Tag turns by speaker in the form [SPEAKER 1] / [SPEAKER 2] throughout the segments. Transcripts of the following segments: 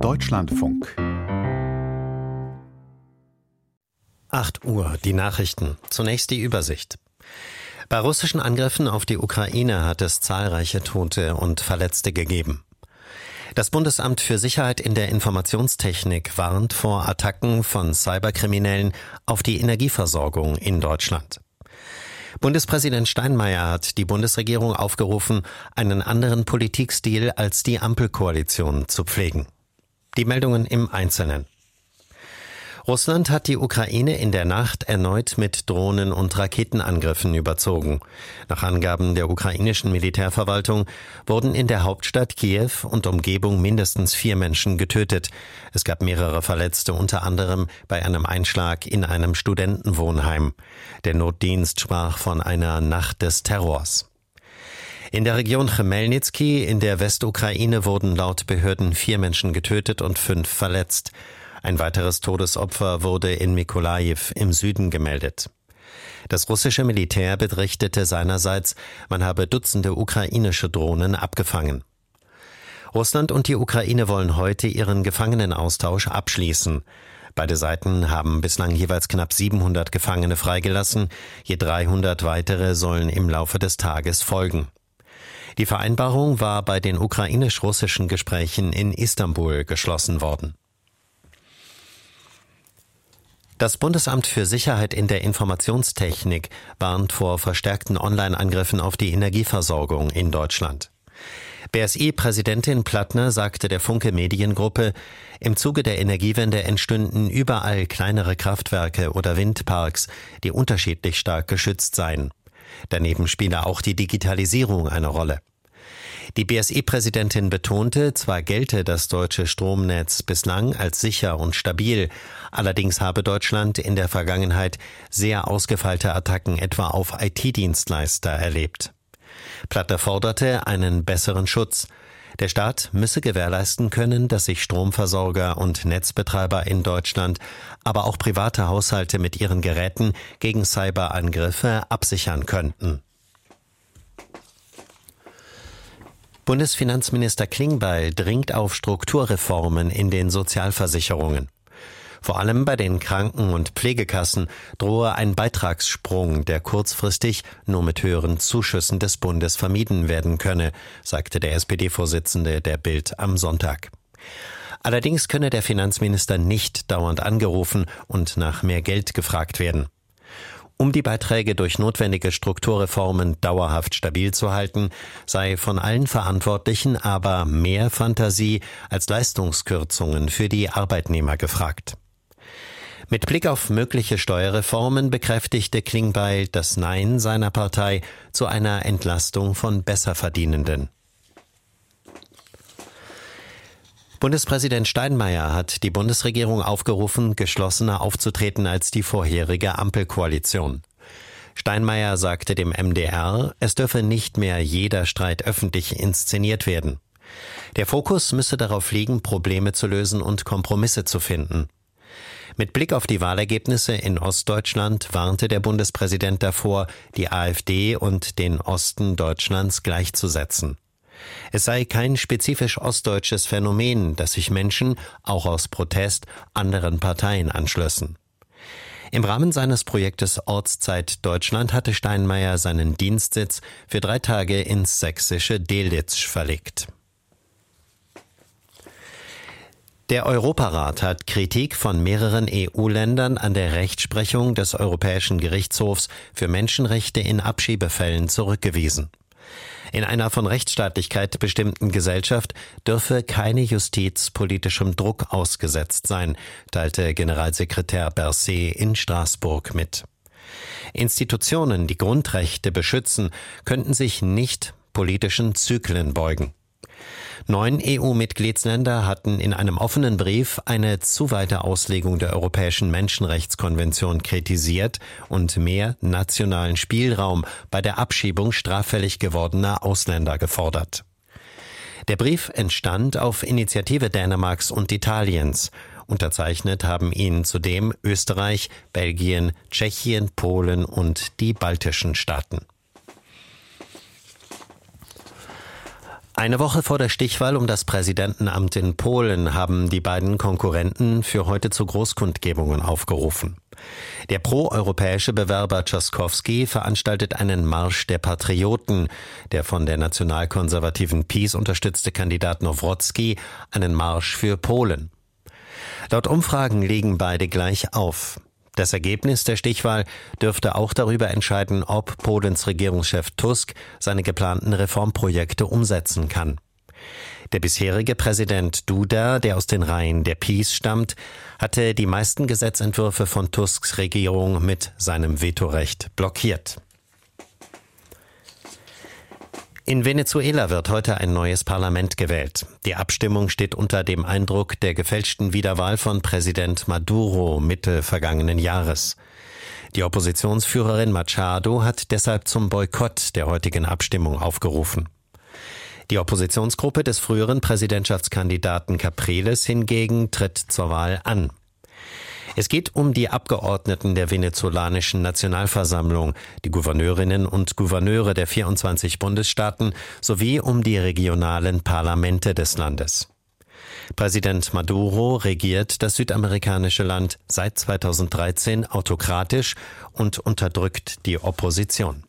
[SPEAKER 1] Deutschlandfunk.
[SPEAKER 2] 8 Uhr, die Nachrichten. Zunächst die Übersicht. Bei russischen Angriffen auf die Ukraine hat es zahlreiche Tote und Verletzte gegeben. Das Bundesamt für Sicherheit in der Informationstechnik warnt vor Attacken von Cyberkriminellen auf die Energieversorgung in Deutschland. Bundespräsident Steinmeier hat die Bundesregierung aufgerufen, einen anderen Politikstil als die Ampelkoalition zu pflegen. Die Meldungen im Einzelnen. Russland hat die Ukraine in der Nacht erneut mit Drohnen- und Raketenangriffen überzogen. Nach Angaben der ukrainischen Militärverwaltung wurden in der Hauptstadt Kiew und Umgebung mindestens 4 Menschen getötet. Es gab mehrere Verletzte, unter anderem bei einem Einschlag in einem Studentenwohnheim. Der Notdienst sprach von einer Nacht des Terrors. In der Region Chmelnyzkyj in der Westukraine wurden laut Behörden 4 Menschen getötet und 5 verletzt. Ein weiteres Todesopfer wurde in Mykolajiw im Süden gemeldet. Das russische Militär berichtete seinerseits, man habe Dutzende ukrainische Drohnen abgefangen. Russland und die Ukraine wollen heute ihren Gefangenenaustausch abschließen. Beide Seiten haben bislang jeweils knapp 700 Gefangene freigelassen, je 300 weitere sollen im Laufe des Tages folgen. Die Vereinbarung war bei den ukrainisch-russischen Gesprächen in Istanbul geschlossen worden. Das Bundesamt für Sicherheit in der Informationstechnik warnt vor verstärkten Online-Angriffen auf die Energieversorgung in Deutschland. BSI-Präsidentin Plattner sagte der Funke Mediengruppe, im Zuge der Energiewende entstünden überall kleinere Kraftwerke oder Windparks, die unterschiedlich stark geschützt seien. Daneben spiele auch die Digitalisierung eine Rolle. Die BSI-Präsidentin betonte, zwar gelte das deutsche Stromnetz bislang als sicher und stabil, allerdings habe Deutschland in der Vergangenheit sehr ausgefeilte Attacken etwa auf IT-Dienstleister erlebt. Platter forderte einen besseren Schutz. Der Staat müsse gewährleisten können, dass sich Stromversorger und Netzbetreiber in Deutschland, aber auch private Haushalte mit ihren Geräten gegen Cyberangriffe absichern könnten. Bundesfinanzminister Klingbeil dringt auf Strukturreformen in den Sozialversicherungen. Vor allem bei den Kranken- und Pflegekassen drohe ein Beitragssprung, der kurzfristig nur mit höheren Zuschüssen des Bundes vermieden werden könne, sagte der SPD-Vorsitzende der Bild am Sonntag. Allerdings könne der Finanzminister nicht dauernd angerufen und nach mehr Geld gefragt werden. Um die Beiträge durch notwendige Strukturreformen dauerhaft stabil zu halten, sei von allen Verantwortlichen aber mehr Fantasie als Leistungskürzungen für die Arbeitnehmer gefragt. Mit Blick auf mögliche Steuerreformen bekräftigte Klingbeil das Nein seiner Partei zu einer Entlastung von Besserverdienenden. Bundespräsident Steinmeier hat die Bundesregierung aufgerufen, geschlossener aufzutreten als die vorherige Ampelkoalition. Steinmeier sagte dem MDR, es dürfe nicht mehr jeder Streit öffentlich inszeniert werden. Der Fokus müsse darauf liegen, Probleme zu lösen und Kompromisse zu finden. Mit Blick auf die Wahlergebnisse in Ostdeutschland warnte der Bundespräsident davor, die AfD und den Osten Deutschlands gleichzusetzen. Es sei kein spezifisch ostdeutsches Phänomen, dass sich Menschen, auch aus Protest, anderen Parteien anschlössen. Im Rahmen seines Projektes Ortszeit Deutschland hatte Steinmeier seinen Dienstsitz für 3 Tage ins sächsische Delitzsch verlegt. Der Europarat hat Kritik von mehreren EU-Ländern an der Rechtsprechung des Europäischen Gerichtshofs für Menschenrechte in Abschiebefällen zurückgewiesen. In einer von Rechtsstaatlichkeit bestimmten Gesellschaft dürfe keine Justiz politischem Druck ausgesetzt sein, teilte Generalsekretär Berset in Straßburg mit. Institutionen, die Grundrechte beschützen, könnten sich nicht politischen Zyklen beugen. 9 EU-Mitgliedsländer hatten in einem offenen Brief eine zu weite Auslegung der Europäischen Menschenrechtskonvention kritisiert und mehr nationalen Spielraum bei der Abschiebung straffällig gewordener Ausländer gefordert. Der Brief entstand auf Initiative Dänemarks und Italiens. Unterzeichnet haben ihn zudem Österreich, Belgien, Tschechien, Polen und die baltischen Staaten. Eine Woche vor der Stichwahl um das Präsidentenamt in Polen haben die beiden Konkurrenten für heute zu Großkundgebungen aufgerufen. Der proeuropäische Bewerber Trzaskowski veranstaltet einen Marsch der Patrioten, der von der nationalkonservativen PiS unterstützte Kandidat Nawrocki einen Marsch für Polen. Laut Umfragen liegen beide gleich auf. Das Ergebnis der Stichwahl dürfte auch darüber entscheiden, ob Polens Regierungschef Tusk seine geplanten Reformprojekte umsetzen kann. Der bisherige Präsident Duda, der aus den Reihen der PiS stammt, hatte die meisten Gesetzentwürfe von Tusks Regierung mit seinem Vetorecht blockiert. In Venezuela wird heute ein neues Parlament gewählt. Die Abstimmung steht unter dem Eindruck der gefälschten Wiederwahl von Präsident Maduro Mitte vergangenen Jahres. Die Oppositionsführerin Machado hat deshalb zum Boykott der heutigen Abstimmung aufgerufen. Die Oppositionsgruppe des früheren Präsidentschaftskandidaten Capriles hingegen tritt zur Wahl an. Es geht um die Abgeordneten der venezolanischen Nationalversammlung, die Gouverneurinnen und Gouverneure der 24 Bundesstaaten sowie um die regionalen Parlamente des Landes. Präsident Maduro regiert das südamerikanische Land seit 2013 autokratisch und unterdrückt die Opposition.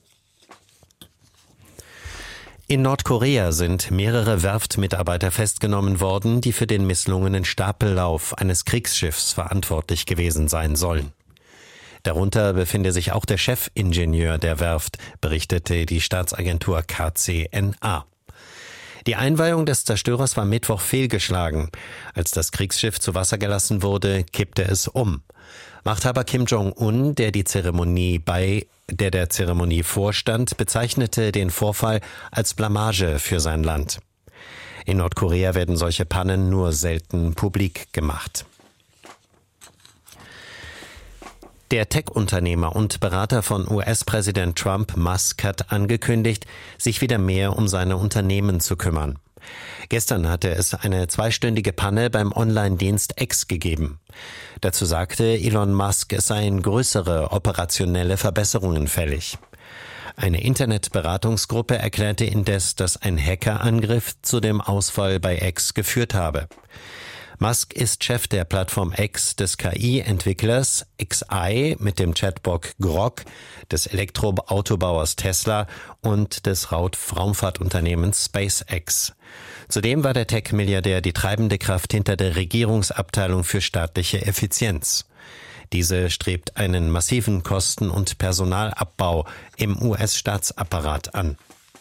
[SPEAKER 2] In Nordkorea sind mehrere Werftmitarbeiter festgenommen worden, die für den misslungenen Stapellauf eines Kriegsschiffs verantwortlich gewesen sein sollen. Darunter befinde sich auch der Chefingenieur der Werft, berichtete die Staatsagentur KCNA. Die Einweihung des Zerstörers war Mittwoch fehlgeschlagen. Als das Kriegsschiff zu Wasser gelassen wurde, kippte es um. Machthaber Kim Jong-un, der der Zeremonie vorstand, bezeichnete den Vorfall als Blamage für sein Land. In Nordkorea werden solche Pannen nur selten publik gemacht. Der Tech-Unternehmer und Berater von US-Präsident Trump, Musk, hat angekündigt, sich wieder mehr um seine Unternehmen zu kümmern. Gestern hatte es eine 2-stündige Panne beim Online-Dienst X gegeben. Dazu sagte Elon Musk, es seien größere operationelle Verbesserungen fällig. Eine Internetberatungsgruppe erklärte indes, dass ein Hackerangriff zu dem Ausfall bei X geführt habe. Musk ist Chef der Plattform X des KI-Entwicklers XAI mit dem Chatbot Grok, des Elektroautobauers Tesla und des Raumfahrtunternehmens SpaceX. Zudem war der Tech-Milliardär die treibende Kraft hinter der Regierungsabteilung für staatliche Effizienz. Diese strebt einen massiven Kosten- und Personalabbau im US-Staatsapparat an.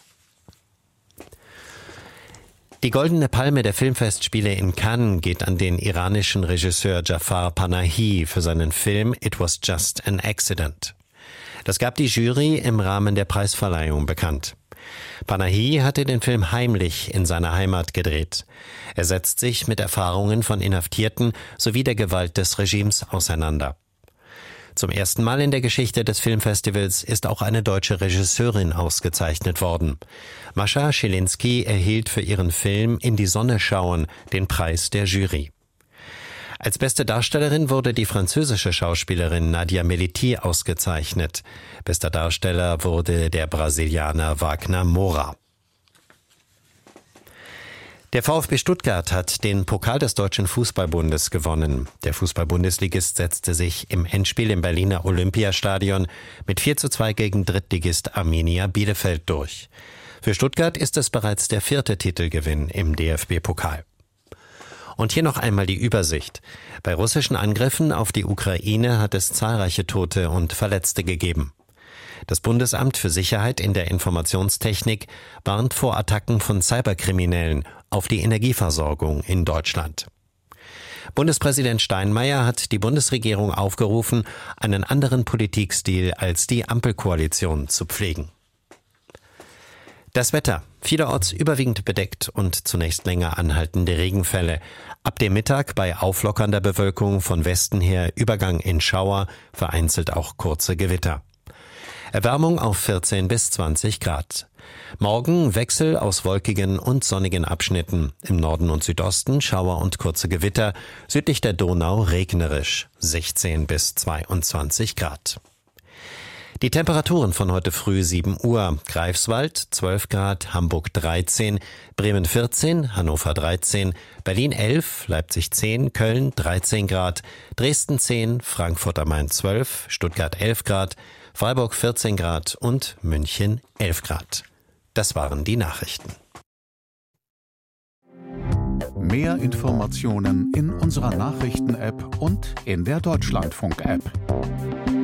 [SPEAKER 2] Die Goldene Palme der Filmfestspiele in Cannes geht an den iranischen Regisseur Jafar Panahi für seinen Film It Was Just an Accident. Das gab die Jury im Rahmen der Preisverleihung bekannt. Panahi hatte den Film heimlich in seiner Heimat gedreht. Er setzt sich mit Erfahrungen von Inhaftierten sowie der Gewalt des Regimes auseinander. Zum ersten Mal in der Geschichte des Filmfestivals ist auch eine deutsche Regisseurin ausgezeichnet worden. Mascha Schilinski erhielt für ihren Film In die Sonne schauen den Preis der Jury. Als beste Darstellerin wurde die französische Schauspielerin Nadia Meliti ausgezeichnet. Bester Darsteller wurde der Brasilianer Wagner Moura. Der VfB Stuttgart hat den Pokal des Deutschen Fußballbundes gewonnen. Der Fußball-Bundesligist setzte sich im Endspiel im Berliner Olympiastadion mit 4:2 gegen Drittligist Arminia Bielefeld durch. Für Stuttgart ist es bereits der 4. Titelgewinn im DFB-Pokal. Und hier noch einmal die Übersicht. Bei russischen Angriffen auf die Ukraine hat es zahlreiche Tote und Verletzte gegeben. Das Bundesamt für Sicherheit in der Informationstechnik warnt vor Attacken von Cyberkriminellen auf die Energieversorgung in Deutschland. Bundespräsident Steinmeier hat die Bundesregierung aufgerufen, einen anderen Politikstil als die Ampelkoalition zu pflegen. Das Wetter. Vielerorts überwiegend bedeckt und zunächst länger anhaltende Regenfälle. Ab dem Mittag bei auflockernder Bewölkung von Westen her Übergang in Schauer, vereinzelt auch kurze Gewitter. Erwärmung auf 14 bis 20 Grad. Morgen Wechsel aus wolkigen und sonnigen Abschnitten. Im Norden und Südosten Schauer und kurze Gewitter. Südlich der Donau regnerisch. 16 bis 22 Grad. Die Temperaturen von heute früh 7 Uhr. Greifswald 12 Grad, Hamburg 13, Bremen 14, Hannover 13, Berlin 11, Leipzig 10, Köln 13 Grad, Dresden 10, Frankfurt am Main 12, Stuttgart 11 Grad, Freiburg 14 Grad und München 11 Grad. Das waren die Nachrichten.
[SPEAKER 1] Mehr Informationen in unserer Nachrichten-App und in der Deutschlandfunk-App.